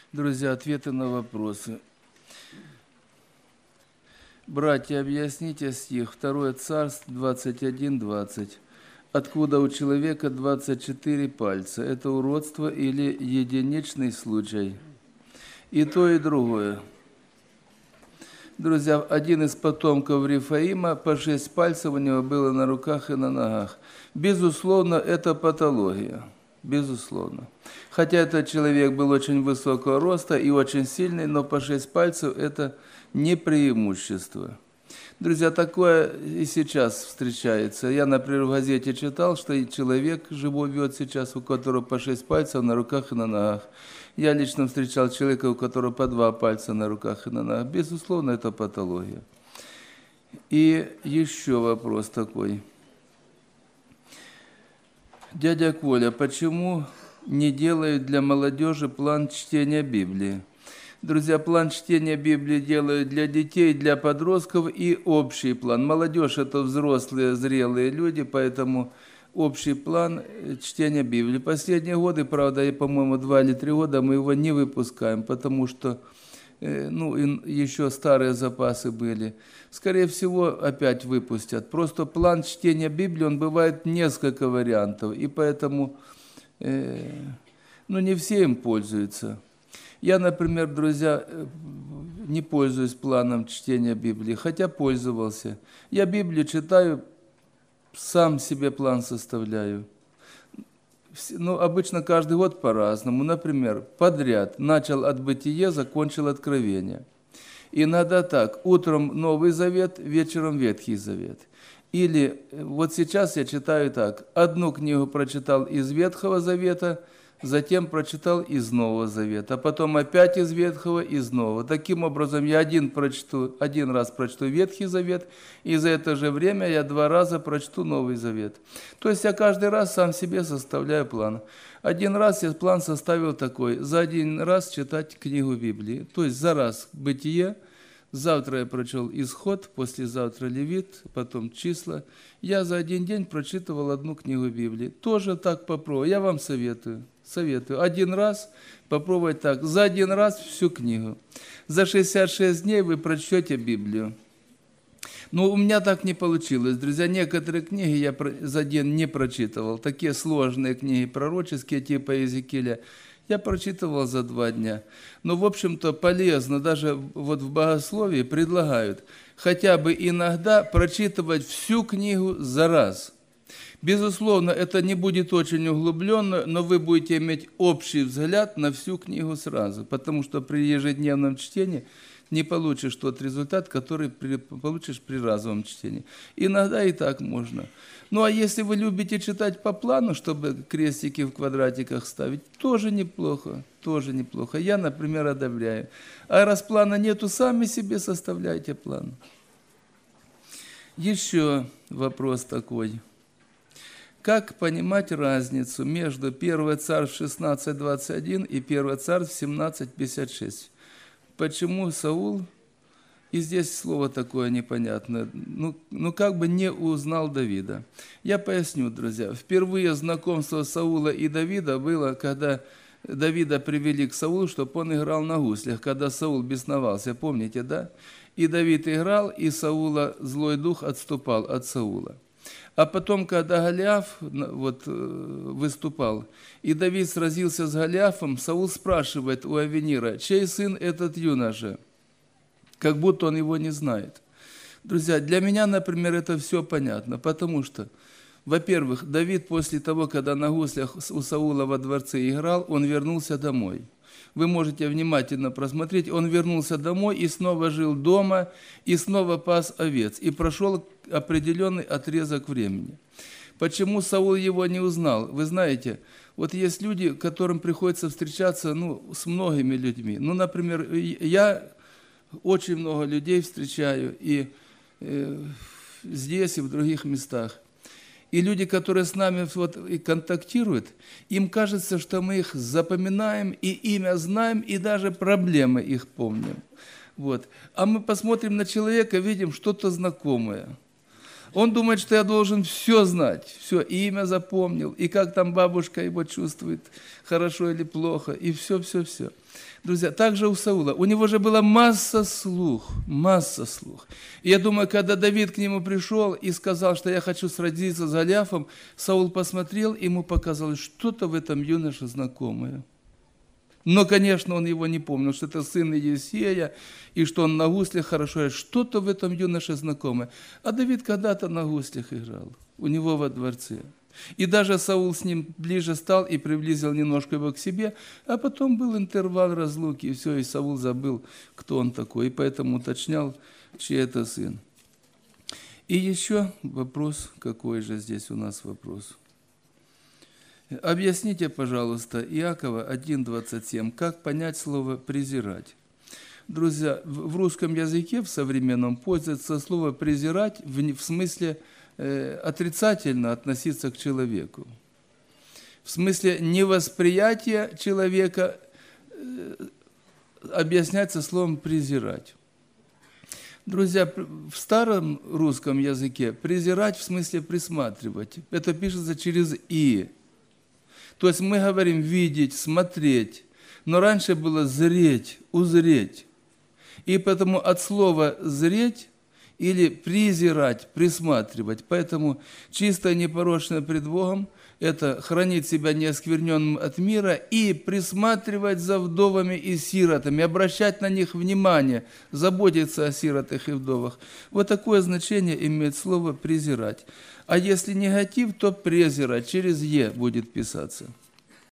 Друзья, ответы на вопросы. Братья, объясните стих 2 Царств 21:20. Откуда у человека 24 пальца? Это уродство или единичный случай? И то, и другое. Друзья, один из потомков Рифаима, по 6 пальцев у него было на руках и на ногах. Безусловно, это патология. Безусловно. Хотя этот человек был очень высокого роста и очень сильный, но по 6 пальцев это не преимущество. Друзья, такое и сейчас встречается. Я, например, в газете читал, что человек живет сейчас, у которого по 6 пальцев на руках и на ногах. Я лично встречал человека, у которого по 2 пальца на руках и на ногах. Безусловно, это патология. И еще вопрос такой. Дядя Коля, почему не делают для молодежи план чтения Библии? Друзья, план чтения Библии делают для детей, для подростков и общий план. Молодежь – это взрослые, зрелые люди, поэтому общий план чтения Библии. Последние годы, правда, по-моему, 2 или 3 года мы его не выпускаем, потому что еще старые запасы были. Скорее всего, опять выпустят. Просто план чтения Библии, он бывает несколько вариантов, и поэтому не все им пользуются. Я, например, друзья, не пользуюсь планом чтения Библии, хотя пользовался. Я Библию читаю, сам себе план составляю. Обычно каждый год по-разному. Например, подряд начал от Бытия, закончил Откровение. Иногда так, утром Новый Завет, вечером Ветхий Завет. Или вот сейчас я читаю так, одну книгу прочитал из Ветхого Завета, затем прочитал из Нового Завета, а потом опять из Ветхого, из Нового. Таким образом, я один раз прочту Ветхий Завет, и за это же время я 2 раза прочту Новый Завет. То есть я каждый раз сам себе составляю план. Один раз я план составил такой, за один раз читать книгу Библии. То есть за раз Бытие, завтра я прочел Исход, послезавтра Левит, потом Числа. Я за один день прочитывал 1 книгу Библии. Тоже так попробую, я вам советую. Один раз попробовать так. За один раз всю книгу. За 66 дней вы прочтете Библию. Но у меня так не получилось. Друзья, некоторые книги я за день не прочитывал. Такие сложные книги пророческие, типа Иезекииля, я прочитывал за 2 дня. Но, в общем-то, полезно. Даже вот в богословии предлагают хотя бы иногда прочитывать всю книгу за раз. Безусловно, это не будет очень углубленно, но вы будете иметь общий взгляд на всю книгу сразу, потому что при ежедневном чтении не получишь тот результат, который получишь при разовом чтении. Иногда и так можно. Ну, а если вы любите читать по плану, чтобы крестики в квадратиках ставить, тоже неплохо, тоже неплохо. Я, например, одобряю. А раз плана нету, сами себе составляйте план. Еще вопрос такой. Как понимать разницу между 1 Царств 16:21 и 1 Царств 17:56? Почему Саул, и здесь слово такое непонятное, как бы не узнал Давида? Я поясню, друзья. Впервые знакомство Саула и Давида было, когда Давида привели к Саулу, чтобы он играл на гуслях, когда Саул бесновался, помните, да? И Давид играл, и Саула злой дух отступал от Саула. А потом, когда Голиаф выступал, и Давид сразился с Голиафом, Саул спрашивает у Авенира, чей сын этот юноша? Как будто он его не знает. Друзья, для меня, например, это все понятно, потому что, во-первых, Давид после того, когда на гуслях у Саула во дворце играл, он вернулся домой. Вы можете внимательно просмотреть, он вернулся домой и снова жил дома, и снова пас овец, и прошел определенный отрезок времени. Почему Саул его не узнал? Вы знаете, вот есть люди, которым приходится встречаться с многими людьми. Например, я очень много людей встречаю и здесь, и в других местах. И люди, которые с нами и контактируют, им кажется, что мы их запоминаем, и имя знаем, и даже проблемы их помним. А мы посмотрим на человека, видим что-то знакомое. Он думает, что я должен все знать, все, и имя запомнил, и как там бабушка его чувствует, хорошо или плохо, и все. Друзья, также у Саула, у него же была масса слух. И я думаю, когда Давид к нему пришел и сказал, что я хочу сразиться с Голиафом, Саул посмотрел, и ему показалось, что-то в этом юноше знакомое. Но, конечно, он его не помнил, что это сын Иессея, и что он на гуслях хорошо играет. Что-то в этом юноше знакомое. А Давид когда-то на гуслях играл, у него во дворце. И даже Саул с ним ближе стал и приблизил немножко его к себе, а потом был интервал разлуки, и все, и Саул забыл, кто он такой, и поэтому уточнял, чей это сын. И еще вопрос, какой же здесь у нас вопрос? Объясните, пожалуйста, Иакова 1:27, как понять слово «презирать». Друзья, в русском языке, в современном, пользуется слово «презирать» в смысле отрицательно относиться к человеку. В смысле невосприятия человека объясняется словом «презирать». Друзья, в старом русском языке презирать в смысле присматривать. Это пишется через «и». То есть мы говорим видеть, смотреть, но раньше было зреть, узреть. И поэтому от слова зреть или презирать, присматривать. Поэтому чистое, непорочное пред Богом – это хранить себя неоскверненным от мира и присматривать за вдовами и сиротами, обращать на них внимание, заботиться о сиротах и вдовах. Вот такое значение имеет слово «презирать». А если негатив, то презирать, через «е» будет писаться.